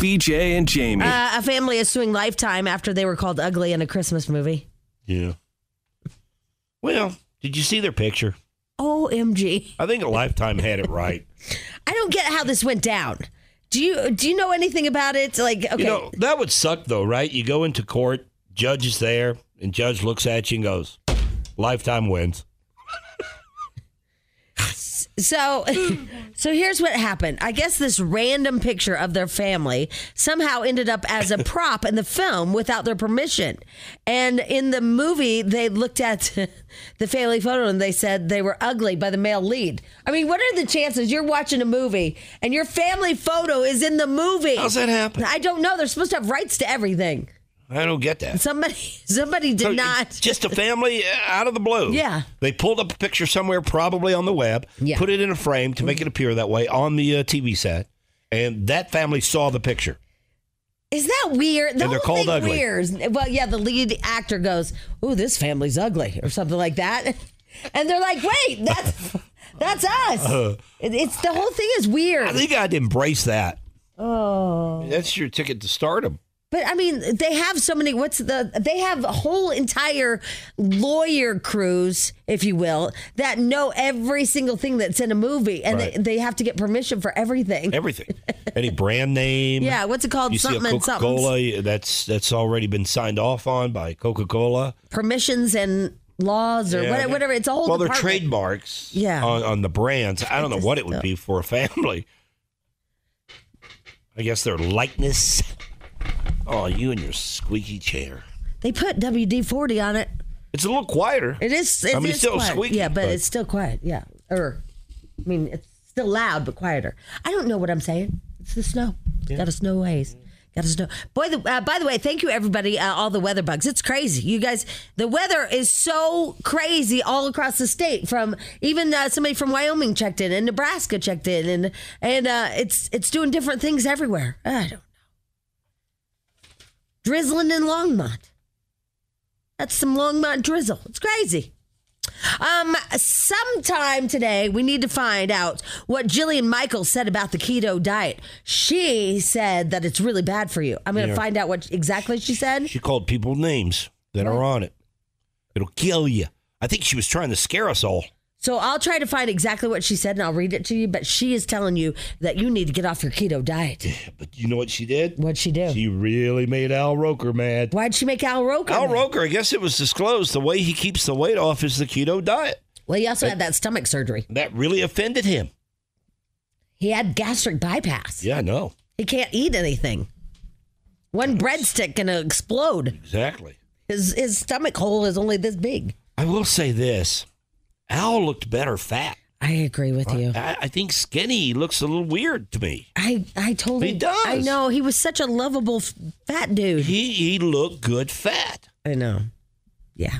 BJ and Jamie. A family is suing Lifetime after they were called ugly in a Christmas movie. Yeah. Well, did you see their picture? OMG. I think Lifetime had it right. I don't get how this went down. Do you know anything about it? Like, okay. You know, that would suck, though, right? You go into court, judge is there, and judge looks at you and goes, Lifetime wins. So here's what happened. I guess this random picture of their family somehow ended up as a prop in the film without their permission. And in the movie, they looked at the family photo and they said they were ugly by the male lead. I mean, what are the chances you're watching a movie and your family photo is in the movie? How's that happen? I don't know. They're supposed to have rights to everything. I don't get that. Somebody did not. Just a family out of the blue. Yeah. They pulled up a picture somewhere, probably on the web, put it in a frame to make it appear that way on the TV set, and that family saw the picture. Is that weird? And they're called ugly. Weird. Well, yeah, the lead actor goes, "Ooh, this family's ugly," or something like that, and they're like, "Wait, that's us." It's the whole thing is weird. I think I'd embrace that. Oh, that's your ticket to stardom. But I mean, they have so many. They have a whole entire lawyer crews, if you will, that know every single thing that's in a movie, and right. they have to get permission for everything. Everything, any brand name. Yeah, what's it called? You see a Coca-Cola that's already been signed off on by Coca-Cola. Permissions and laws or whatever. It's a whole. Well, department. they're trademarks. Yeah. On the brands. I don't know what it would be for a family. I guess their likeness. Oh, you and your squeaky chair. They put WD-40 on it. It's a little quieter. It is. It's still quiet. squeaky. Yeah, but it's still quiet. Yeah. It's still loud, but quieter. I don't know what I'm saying. It's the snow. Yeah. Got a snow haze. Got a snow. By the way, thank you, everybody, all the weather bugs. It's crazy. You guys, the weather is so crazy all across the state. From even somebody from Wyoming checked in, and Nebraska checked in, and it's doing different things everywhere. I don't know. Drizzling in Longmont. That's some Longmont drizzle. It's crazy. Sometime today, we need to find out what Jillian Michaels said about the keto diet. She said that it's really bad for you. I'm going to find out what exactly she said. She called people names that are on it. It'll kill you. I think she was trying to scare us all. So I'll try to find exactly what she said, and I'll read it to you. But she is telling you that you need to get off your keto diet. Yeah, but you know what she did? What'd she do? She really made Al Roker mad. Why'd she make Al Roker Al mad? Roker, I guess it was disclosed, the way he keeps the weight off is the keto diet. Well, he also had that stomach surgery. That really offended him. He had gastric bypass. Yeah, I know. He can't eat anything. One breadstick can explode. Exactly. His stomach hole is only this big. I will say this. Al looked better fat. I agree with you. I think skinny looks a little weird to me. I totally. He does. I know. He was such a lovable fat dude. He looked good fat. I know. Yeah.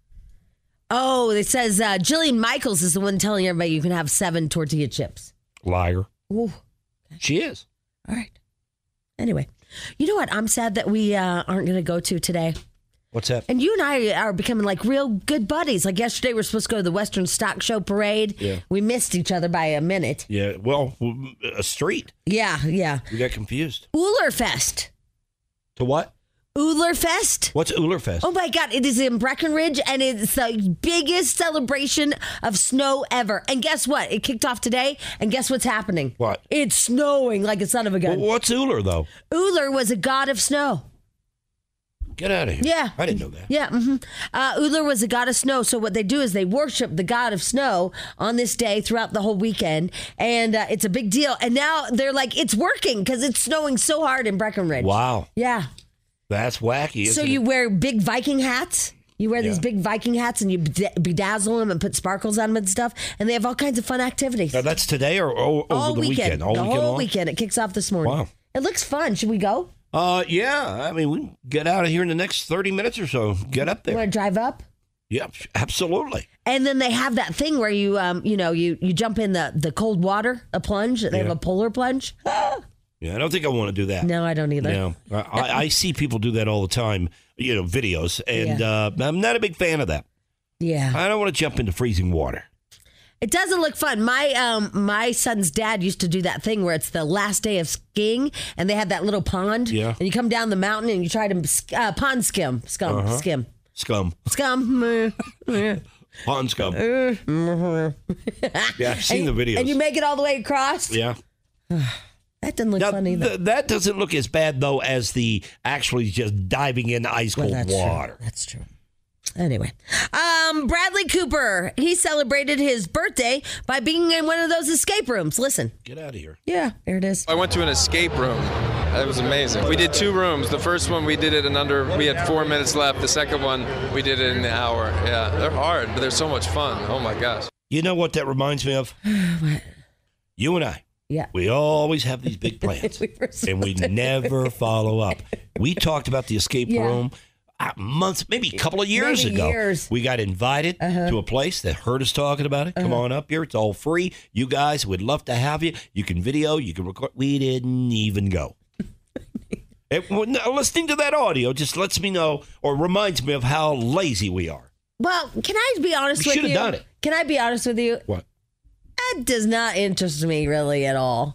Oh, it says Jillian Michaels is the one telling everybody you can have 7 tortilla chips. Liar. Ooh. She is. All right. Anyway, you know what I'm sad that we aren't going to go to today? What's that? And you and I are becoming like real good buddies. Like yesterday, we were supposed to go to the Western Stock Show Parade. Yeah. We missed each other by a minute. Yeah, well, a street. Yeah. We got confused. Ulerfest. To what? Ulerfest. What's Ulerfest? Oh my God, it is in Breckenridge, and it's the biggest celebration of snow ever. And guess what? It kicked off today, and guess what's happening? What? It's snowing like a son of a gun. Well, what's Uller, though? Uller was a god of snow. Get out of here. Yeah. I didn't know that. Yeah. Mm-hmm. Uller was a god of snow. So what they do is they worship the god of snow on this day throughout the whole weekend. And it's a big deal. And now they're like, it's working because it's snowing so hard in Breckenridge. Wow. Yeah. That's wacky, isn't So you wear big Viking hats. You wear these big Viking hats and you bedazzle them and put sparkles on them and stuff. And they have all kinds of fun activities. Now, that's today or over the weekend? All weekend long? Weekend. It kicks off this morning. Wow. It looks fun. Should we go? Yeah. I mean, we can get out of here in the next 30 minutes or so. Get up there. You want to drive up? Yeah, absolutely. And then they have that thing where you, you jump in the cold water, a plunge. They have a polar plunge. Yeah, I don't think I want to do that. No, I don't either. No, I see people do that all the time, videos, and I'm not a big fan of that. Yeah. I don't want to jump into freezing water. It doesn't look fun. My son's dad used to do that thing where it's the last day of skiing, and they have that little pond. Yeah. And you come down the mountain and you try to pond skim. Scum. Scum. Pond scum. Yeah, I've seen the videos. And you make it all the way across? Yeah. That doesn't look fun either. That doesn't look as bad, though, as the actually just diving in ice cold water. True. That's true. Anyway, Bradley Cooper, he celebrated his birthday by being in one of those escape rooms. Listen. Get out of here. Yeah, there it is. I went to an escape room. It was amazing. We did 2 rooms. The first one we did it we had 4 minutes left. The second one we did it in an hour. Yeah, they're hard, but they're so much fun. Oh my gosh. You know what that reminds me of? What? You and I. Yeah. We always have these big plans, and we never follow up. We talked about the escape room months, maybe a couple of years ago. We got invited to a place that heard us talking about it. Come on up here. It's all free. You guys would love to have you. You can video, you can record. We didn't even go. Listening to that audio just lets me know or reminds me of how lazy we are. Well, can I be honest with you? We should have done it. Can I be honest with you? What? That does not interest me really at all.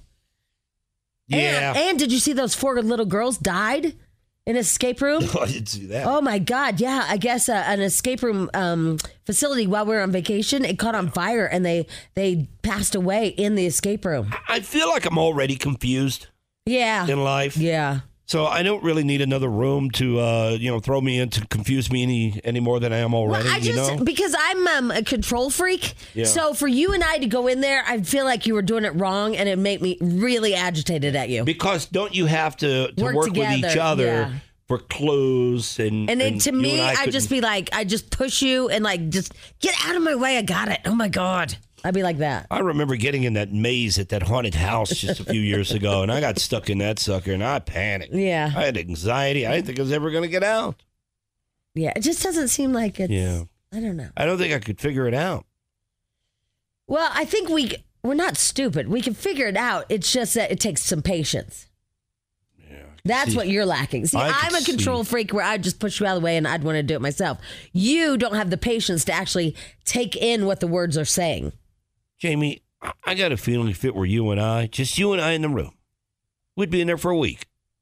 Yeah. And did you see those 4 little girls died in an escape room? No, I didn't see that. Oh my God. Yeah. I guess an escape room facility while we were on vacation, it caught on fire and they passed away in the escape room. I feel like I'm already confused. Yeah. In life. Yeah. So I don't really need another room to, throw me in to confuse me any more than I am already. Well, because I'm a control freak. Yeah. So for you and I to go in there, I feel like you were doing it wrong, and it made me really agitated at you. Because don't you have to work together, with each other yeah. for clues and then to me, I'd just be like, I just push you and like, just get out of my way. I got it. Oh my God. I'd be like that. I remember getting in that maze at that haunted house just a few years ago, and I got stuck in that sucker, and I panicked. Yeah. I had anxiety. I didn't think I was ever going to get out. Yeah, it just doesn't seem like it's, I don't know. I don't think I could figure it out. Well, I think we're not stupid. We can figure it out. It's just that it takes some patience. Yeah. That's what you're lacking. See, I'm a control freak where I'd just push you out of the way and I'd want to do it myself. You don't have the patience to actually take in what the words are saying. Jamie, I got a feeling if it were you and I, just you and I in the room, we'd be in there for a week.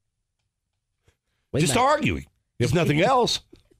Just arguing, if nothing else.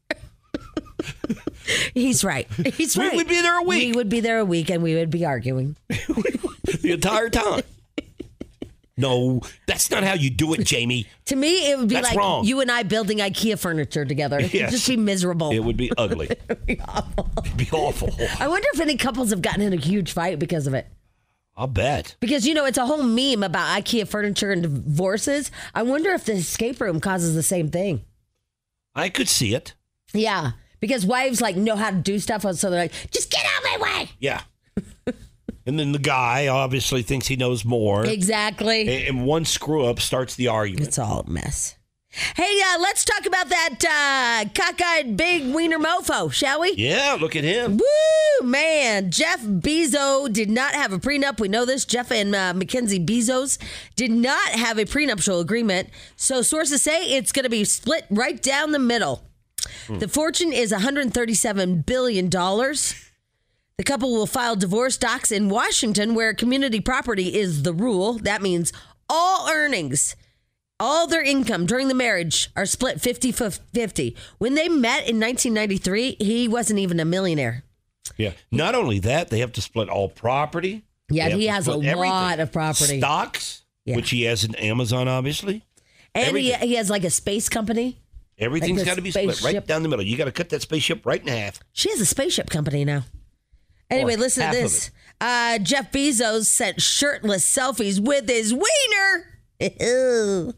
He's right. He's right. We'd be there a week. We would be there a week and we would be arguing. The entire time. No, that's not how you do it, Jamie. To me, it would be like wrong. You and I building IKEA furniture together. It would just be miserable. It would be ugly. It would be awful. It'd be awful. I wonder if any couples have gotten in a huge fight because of it. I'll bet. Because, it's a whole meme about IKEA furniture and divorces. I wonder if the escape room causes the same thing. I could see it. Yeah. Because wives know how to do stuff. So they're like, just get out of my way. Yeah. And then the guy obviously thinks he knows more. Exactly. And one screw up starts the argument. It's all a mess. Hey, let's talk about that cockeyed big wiener mofo, shall we? Yeah, look at him. Woo, man. Jeff Bezos did not have a prenup. We know this. Jeff and Mackenzie Bezos did not have a prenuptial agreement. So sources say it's going to be split right down the middle. The fortune is $137 billion. The couple will file divorce docs in Washington, where community property is the rule. That means all earnings, all their income during the marriage are split 50-50. When they met in 1993, he wasn't even a millionaire. Yeah. Not only that, they have to split all property. Yeah, he has a lot of property. Stocks, which he has in Amazon, obviously. And he has a space company. Everything's got to be split right down the middle. You got to cut that spaceship right in half. She has a spaceship company now. Anyway, listen to this. Jeff Bezos sent shirtless selfies with his wiener.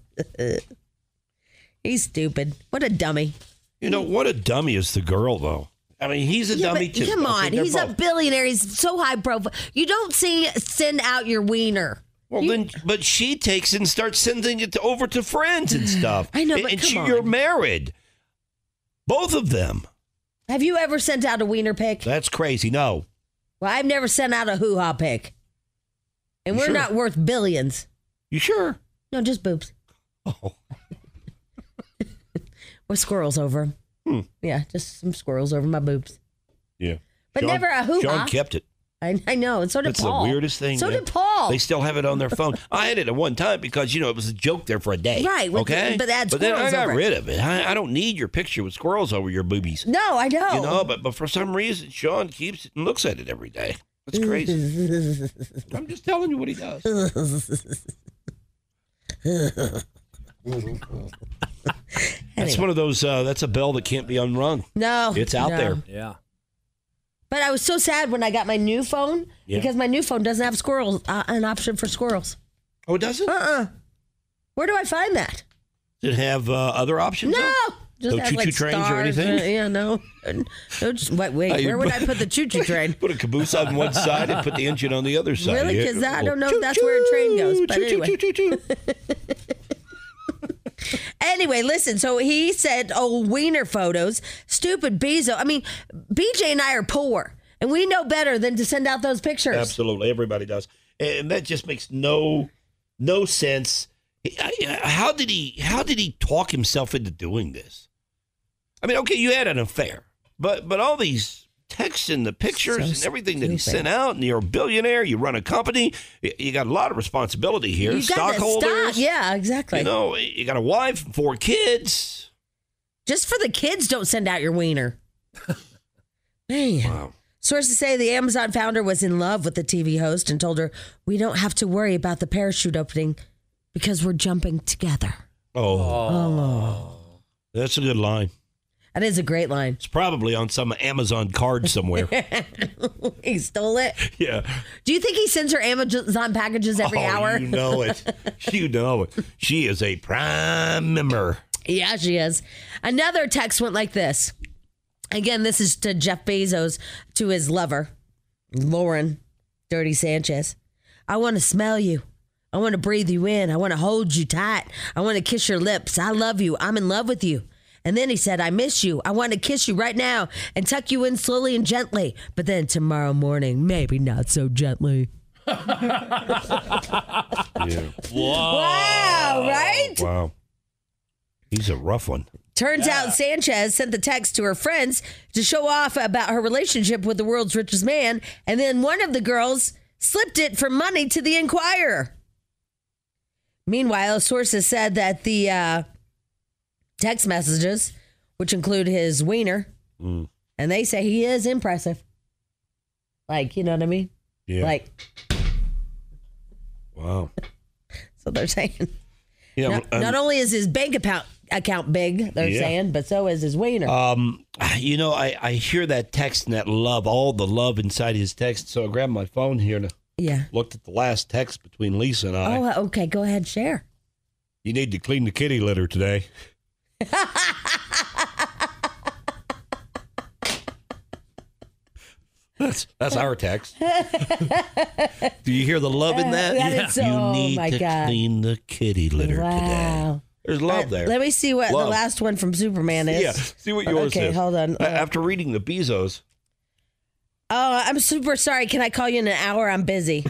He's stupid. What a dummy. What a dummy is the girl, though. I mean, he's a dummy, too. Come on. He's a billionaire. He's so high profile. You don't send out your wiener. Well, but she takes it and starts sending it over to friends and stuff. I know, but you're married. Both of them. Have you ever sent out a wiener pic? That's crazy. No. Well, I've never sent out a hoo-ha pic. And we're not worth billions. You sure? No, just boobs. Oh. With squirrels over them. Yeah, just some squirrels over my boobs. Yeah. But never a hoo-ha. John kept it. I know. And so did That's Paul. the weirdest thing. So man. did Paul. They still have it on their phone. I had it at one time because, it was a joke there for a day. Right. Okay? But then I got rid of it. I don't need your picture with squirrels over your boobies. No, I know. But for some reason, Sean keeps it and looks at it every day. That's crazy. I'm just telling you what he does. That's one of those, that's a bell that can't be unrung. No. It's out there. Yeah. But I was so sad when I got my new phone because my new phone doesn't have squirrels, an option for squirrels. Oh, it doesn't? Where do I find that? Does it have other options? No. Though? Just No have, choo-choo trains or stars. anything? Yeah, no. Wait, where would I put the choo-choo train? Put a caboose on one side and put the engine on the other side. Really? Because I don't know if that's where a train goes. But anyway. Anyway, listen. So he said, wiener photos. Stupid Bezos. I mean, BJ and I are poor. And we know better than to send out those pictures. Absolutely. Everybody does. And that just makes no sense. How did he talk himself into doing this? I mean, okay, you had an affair, but all these texts and the pictures and everything that he sent out, and you're a billionaire, you run a company, you got a lot of responsibility here. You got stockholders. Yeah, exactly. You got a wife and 4 kids. Just for the kids, don't send out your wiener. Man. Wow. Sources say the Amazon founder was in love with the TV host and told her, "We don't have to worry about the parachute opening because we're jumping together." Oh. That's a good line. That is a great line. It's probably on some Amazon card somewhere. He stole it? Yeah. Do you think he sends her Amazon packages every hour? You know it. You know it. She is a prime member. Yeah, she is. Another text went like this. Again, this is to Jeff Bezos, to his lover, Lauren Dirty Sanchez. "I want to smell you. I want to breathe you in. I want to hold you tight. I want to kiss your lips. I love you. I'm in love with you." And then he said, "I miss you. I want to kiss you right now and tuck you in slowly and gently. But then tomorrow morning, maybe not so gently." Yeah. Wow, right? Wow. He's a rough one. Turns out Sanchez sent the text to her friends to show off about her relationship with the world's richest man, and then one of the girls slipped it for money to the Inquirer. Meanwhile, sources said that the text messages, which include his wiener, and they say he is impressive. Like, you know what I mean? Yeah. Like, wow. so they're saying. Yeah. Not only is his bank account big, they're saying, but so is his wiener. I hear that text and that love, all the love inside his text. So I grabbed my phone here and looked at the last text between Lisa and I. Oh, okay. Go ahead, share. "You need to clean the kitty litter today." That's our text. Do you hear the love in that? That is so, you need to God. clean the kitty litter today. There's love there. Let me see what the last one from Superman is. Yeah, see what yours is. Okay, hold on. After reading the Bezos. "Oh, I'm super sorry. Can I call you in an hour? I'm busy."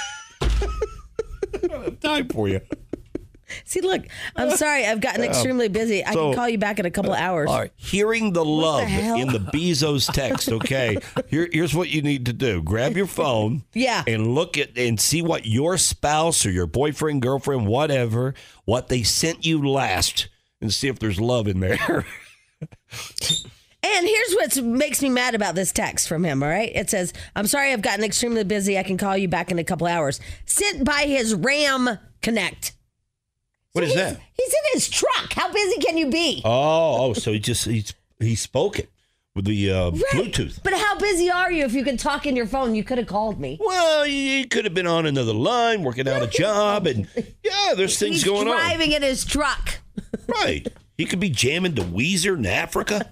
I don't have time for you. See, look, I'm sorry. I've gotten extremely busy. I can call you back in a couple of hours. All right. Hearing the love hell? in the Bezos text, okay, here's what you need to do. Grab your phone and look at and see what your spouse or your boyfriend, girlfriend, whatever, what they sent you last and see if there's love in there. And here's what makes me mad about this text from him, all right? It says, "I'm sorry, I've gotten extremely busy. I can call you back in a couple of hours." Sent by his Ram Connect. What is that? He's in his truck. How busy can you be? So he spoke it with the Bluetooth. But how busy are you if you can talk in your phone? You could have called me. Well, you could have been on another line, working out a job, and there's things going on. He's driving in his truck. Right. He could be jamming to Weezer in Africa.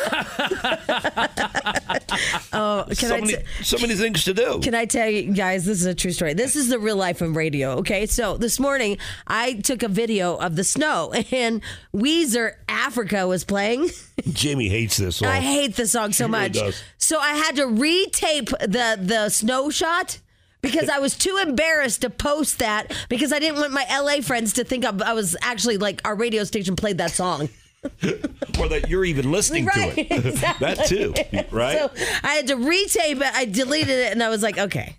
So many things to do. Can I tell you guys, this is a true story. This is the real life of radio, okay? So this morning, I took a video of the snow, and Weezer Africa was playing. Jamie hates this song. I hate the song so much. Really does. So I had to retape the snow shot because I was too embarrassed to post that because I didn't want my LA friends to think I was actually like our radio station played that song. Or that you're even listening to it. Exactly. That too, right? So I had to retape it. I deleted it, and I was like, okay.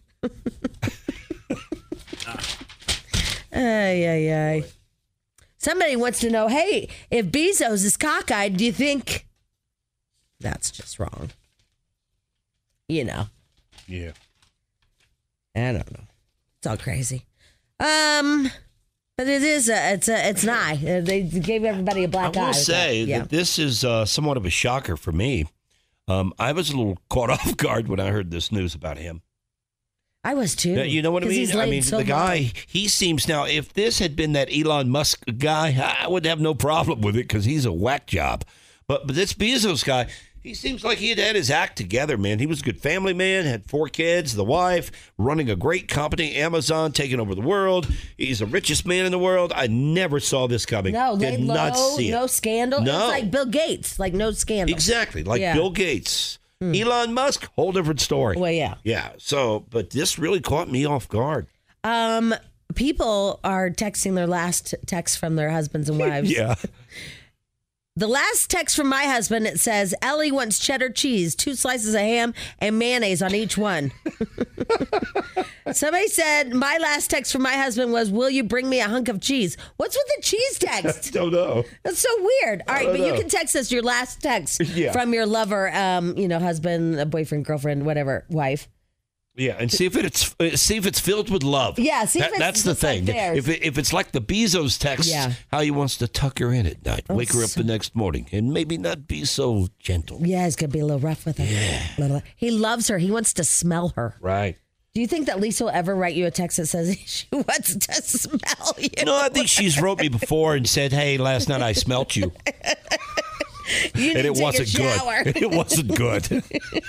Ay. Somebody wants to know, hey, if Bezos is cockeyed, do you think that's just wrong? You know. Yeah. I don't know. It's all crazy. But it is it's an eye. They gave everybody a black eye. I will say that this is somewhat of a shocker for me. I was a little caught off guard when I heard this news about him. I was too. You know what I mean? I mean, so the guy, he seems now, if this had been that Elon Musk guy, I would have no problem with it because he's a whack job. But this Bezos guy, he seems like he had his act together, man. He was a good family man, had 4 kids, the wife, running a great company, Amazon, taking over the world. He's the richest man in the world. I never saw this coming. No, did not see it. No scandal. No. It's like Bill Gates, like no scandal. Exactly, like Bill Gates. Elon Musk, whole different story. Well, yeah. Yeah, so, but this really caught me off guard. People are texting their last text from their husbands and wives. Yeah. The last text from my husband, it says, Ellie wants cheddar cheese, 2 slices of ham, and mayonnaise on each one. Somebody said, my last text from my husband was, will you bring me a hunk of cheese? What's with the cheese text? Don't know. That's so weird. All right, but you can text us your last text from your lover, husband, boyfriend, girlfriend, whatever, wife. Yeah, and see if it's filled with love. Yeah, see if it's that's the thing. Like if it's like the Bezos text, how he wants to tuck her in at night, wake her up the next morning, and maybe not be so gentle. Yeah, he's gonna be a little rough with her. Yeah. He loves her. He wants to smell her. Right. Do you think that Lisa will ever write you a text that says she wants to smell you? No, I think she's wrote me before and said, "Hey, last night I smelt you." And it wasn't good. It wasn't good.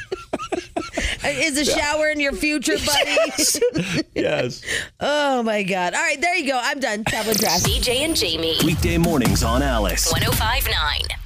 Is a shower in your future, buddy? Yes. Oh, my God. All right, there you go. I'm done. Travel Dress. BJ and Jamie. Weekday mornings on Alice. 105.9.